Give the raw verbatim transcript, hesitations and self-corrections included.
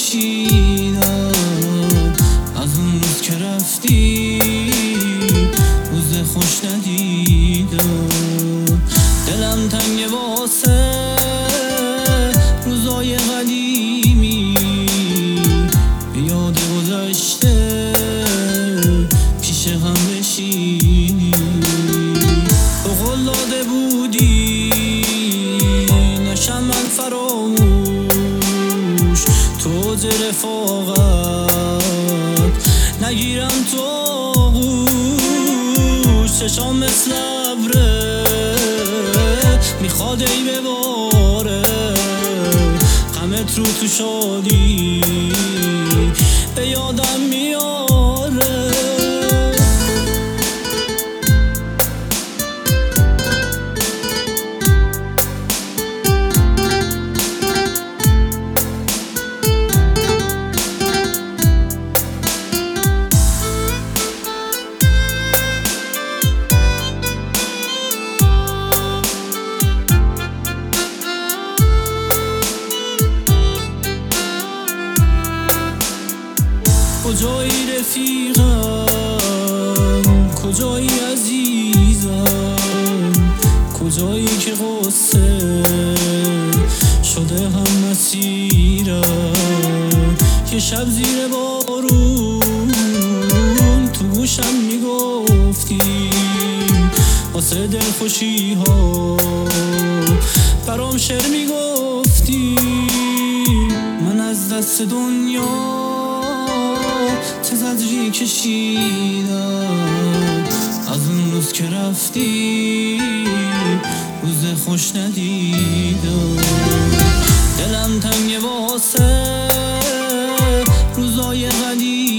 کشیدم از اون روز که رفتی، روز خوش ندیدم. دلم تنگ واسه روزای قدیمی، به یاد گذشته پیش هم بشینی. تو قول داده بودی نشم من فراموش، تو ز رفاقت نگیرم تو آغوش. چشام مثل ابره میخواد ای بباره، غمت رو تو شادی به یادم میاره. کجایی رفیقم، کجایی عزیزم، کجایی که قصه شده هم مسیرم. یه شب زیر بارون تو گوشم میگفتی واسه دلخوشی ها برام شعر میگفتی. من از دست دنیا چه زجری کشیدم از اون روز که رفتی، روز خوش ندیدم. دلم تنگ واسه روزای قدیم